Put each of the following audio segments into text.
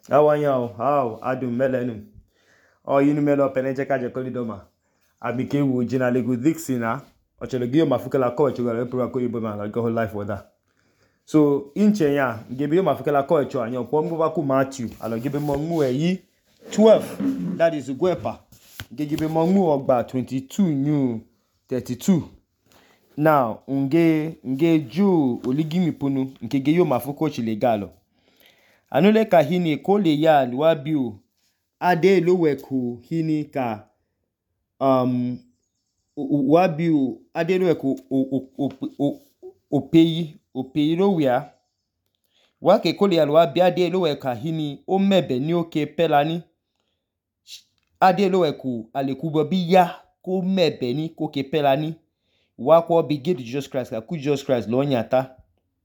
How adum melenu. O yinu melo peneje kaje kolidoma. Abike wo jina lego dixina. Ochelogio mafukela ko chugala pro ko yibo man go whole life with that. So inche ya gebe yo mafukela ko echo anyo po mbo ku Matthew alo gebe mo mu eyi 12 that is gwepa. Gebe mo mu ogba 22 new 32. Now nge ju oligimi punu nke ge yo mafuko chilegalo. Anule ka hini kole ya luabiu ade loweku hini ka wabiu ade loweku opeyi lowia wake kole ya luabi ade loweka hini o mebe ni oke pelani ade loweku alekubo bi ya ko mebe ni ko ke pelani wako bi get Jesus Christ ka ku Jesus Christ lo nyata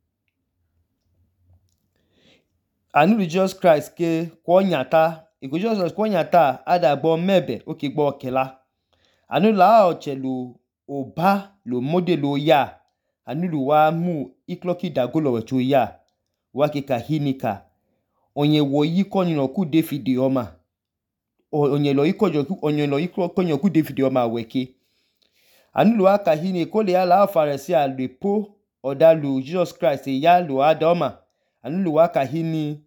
anu Jesus Christ ke ko nyata iko Jesus Christ ko nyata ada gbo mebe o ke gbo kela anu la ochelu oba lo modelo ya anu lu wa mu ikloki dagolo wetu ya wake ka hinika onye wo yiko ni ku David oma onye lo yiko konyo ku David oma weke anu lu aka hini ko le ala faresi a lepo odalu Jesus Christ ya lu adoma anu lu aka hini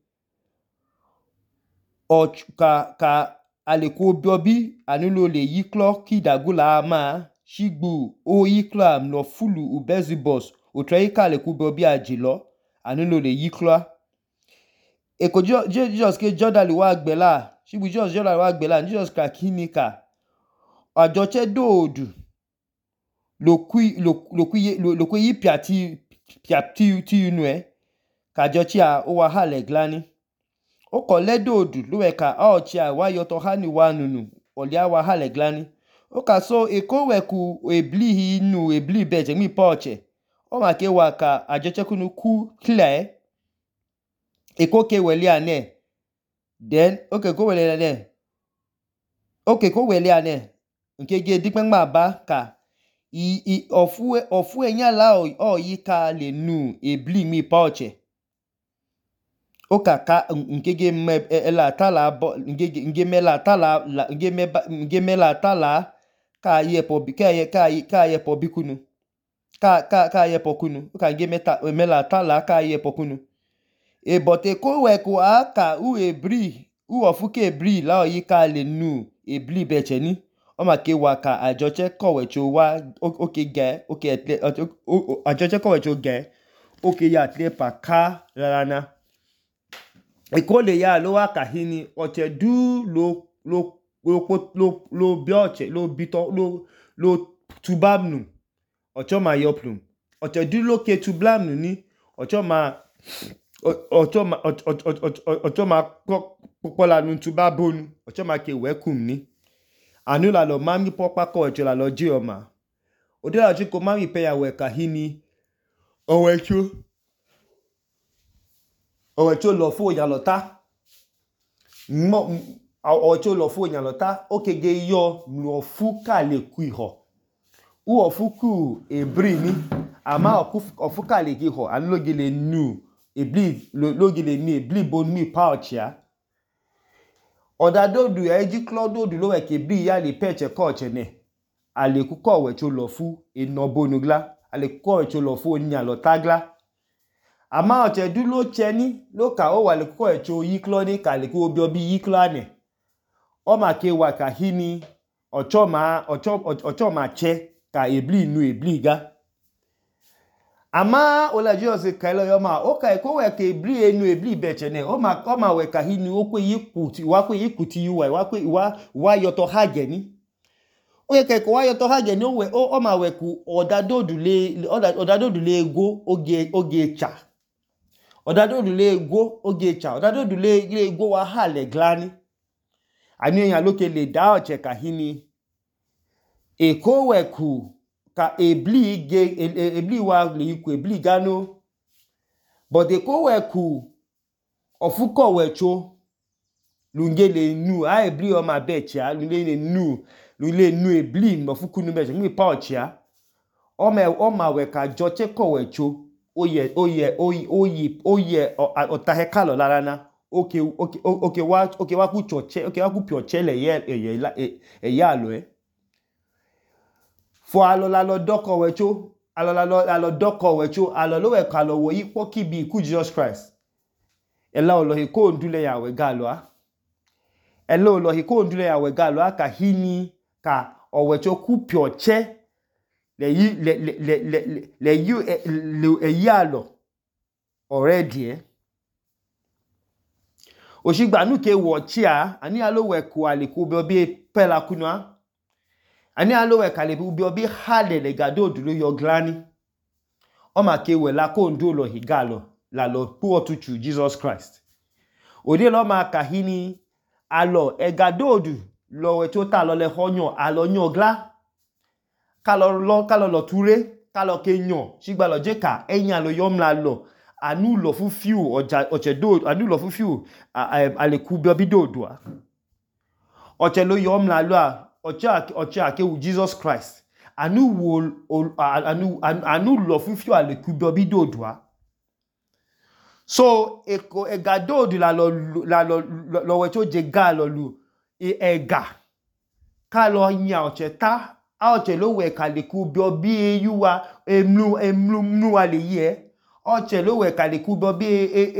ka aleko biobi anu lo le yiklo ki dagula ama shigbu o yiklo am lo fulu ubezibos o treika aleko biobi ajilo anu lo le yiklo eko Jesus ke jodali wa gbela shigbu Jesus jodali wa gbela Jesus ka kinika ajoche dodu lo yi piati unwe ka jochi a o wa hale glani o ko ledodu lo we ka ochi a wa yoto hani wanunu olia wa hale glani o ka so eko weku ebli inu ebli beje mi poche o ma ke wa ka ajoche kunu ku clear eko ke weli ane then okay ko weli ane okay ko weli ane nke ge dipen ma ba ka ofu enyala o yika le nu ebli mi poche o kaka nkege mela tala nge mela tala ka ye po bikunu ka ye pokunu o ka nge mela tala ka ye pokunu e bote ko we ko aka u ebri u ofuke ebri la o yika le nu ebli becheni o ma ke wa ka ajoche kowe cho wa oke ge oke ajoche kowe cho ge oke ya tle pa ka rana ekole ya lo wa ka hini oche du lo bioche lo bito lo tubamnu ocho ma yoplum oche du lo ke tublamnu ni ocho ma popola nu tubabonu ocho ma ke wekum ni anu la lo mami popa ko ocho la lo ji oma odela ji ko mami pe ya we ka hini owecho lo fu ya lota owecho lo fu ya lota okege yo lo fu ka le ku iho u ofuku ebri ni ama ofu ka le ki ho anu logile nu ebli logile ni ebli bonu pa ochia odadodu ya eji klododu lo we ke bi ya le peche ko oche ne ale ku ko wecho lo fu enobonugla ale ku ko wecho lo fu nya lotagla ama oche du lo cheni lo ka o wale ko echo yiklo ni ka le ko obi yiklo ane o ma ke wa ka hini ocho ma che ka ebli nu ebli ga ama ola Jesus ka lo yo ma o ka ko we ka ebli enu ebli beche ne o ma we ka hini o kwe yikuti wa yoto hage ni o ye ke ko wa yoto hage ni o ma we ku odadodu le ego oge cha odadodu le ego oge cha odadodu le ego wa hale glani ani eyan loke le da oche ka hini eko weku ka ebli wa le iku ebli gano but eko weku ofuko wecho lungele nu a ebli o ma becha lungele nu ebli mo fukunu becha mi pa ochia o ma we ka joche ko wecho oye otahekalo larana oke wa ku choche oke wa ku pioche le ye alo fo alo la lo doko wecho alo doko wecho alo lo we ka lo wo ipo kibi ku Jesus Christ ela olo he ko ndule ya we galo a ela olo he ko ndule ya we galo a ka hini ka owecho ku pioche le yalo already oshigba nuke wochia ani alo we ku aliku be obi pela kunwa ani alo we kalebu bi obi hale le gado duro yo glani o ma ke we la ko ndo lo higalo la lo pu otuchu Jesus Christ odi lo ma kahini alo e gado du lo we to ta lo le honyo alo nyon gla kalo lo ture kalo ke nyon shigba lo je ka eyan lo yom la lo anu lo fu fiu oche do anu lo fu fiu aleku bi obi dodo a oche lo yom la lo a oche ake wu Jesus Christ anu lo fu fiu aleku bi obi dodo a so e gado du la lo we to je ga lo lu ega kalo nya oche ta a oche lo we kaleku bi obi yuwa emlu ale ye oche lo we kaleku bi obi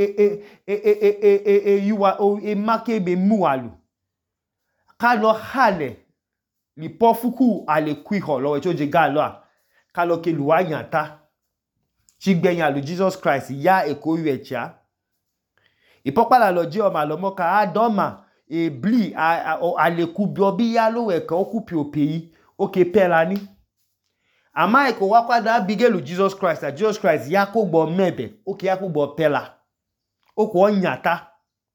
yuwa makebe mu alu kalo hale li pofuku aleku ho lo we to je ga lo a kalo ke luwa nyata chigbeyan lu Jesus Christ ya eko yu echa ipopala lo je o ma lo mo ka adoma ebli aleku bi obi ya lo we ka okupi opeyi oke pela ni ama eko wa kwada bigelu Jesus Christ ya ko gbo mebe oke ya ko gbo pela oko onyata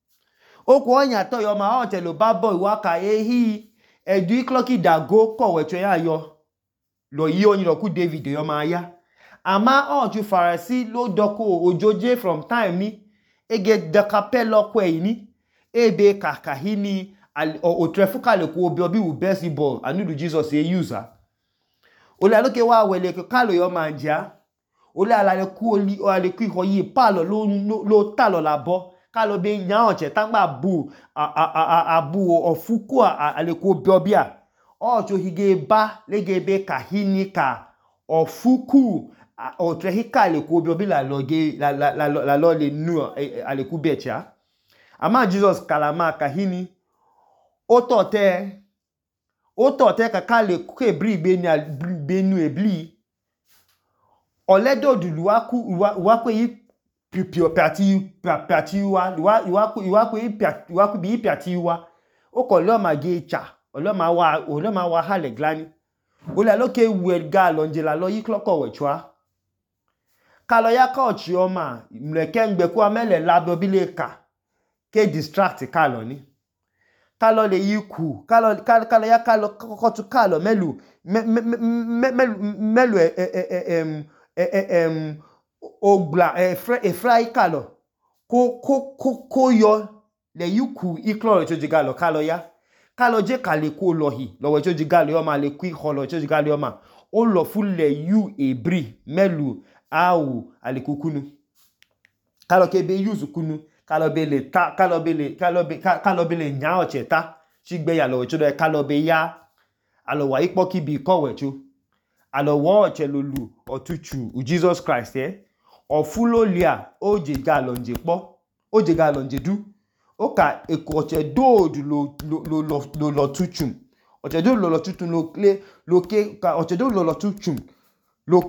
yo ma o te lo babo iwa ka ehi edu ikloki dago ko wecho ya yo lo yi oyin lo ku David yo ma ya ama o ju farasi lo doko ojoje from time ni ege de capello kwe ni ebe kakahini o trefuka le ko obi wu baseball anu Jesus e user ole aloke wa wele ke kalo yo manja ole ala le ku oli o ale ku ihoyi palo lo talo labo kalo be nya oche tangba bu abu ofuku ale ku obi a o cho hige ba lege be kahini ka ofuku o trehika le ku obi la loge la lo le nu ale ku becha ama Jesus kalama kahini oto te kakale ke bri benu ebli oledo du luwaku yi pipio pati wa luwaku bi pati wa o ko lo ma ge cha olo ma wa hale glani o la lo ke wel ga lo nje la lo yi kloko we chwa kalo ya ka ochi o ma mleke ngbe ku amele labo bile ka ke distract kalo ni kalo le yiku kalo ya kalo kokotu kalo melu ogla fry kalo ko yo le yiku iklo to jigalo kalo ya kalo je kale ko lohi lo we to jigalo yo ma le ku holo to jigalo yo ma o lo fu le yu ebri melu awu alikukunu kalo ke be use kunu kalo be le nya ocheta chigbe ya lo wecho do kalo be ya alo wa ipo kibi ko wecho alo wo oche lolu otuchu Jesus Christ ofulolia oje ga lo nje po oje ga lo nje du o ka eko oche dodu lo tuchum oche dodu lo tuchum lo ke ka oche dodu lo tuchum lo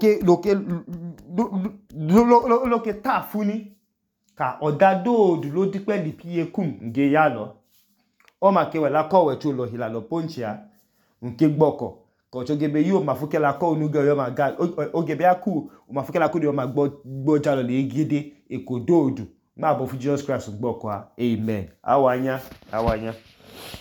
ke ta funi ka odado du lo dipe li pie kum nge ya lo o ma ke we la ko we chu lo hila lo ponchia nke gboko ko cho gebe yo ma fuke la ko nu ge yo ma ga o gebe aku o ma fuke la ko de o ma gbo jalo le gide ekododu ma bo fu Jesus Christ gboko amen awanya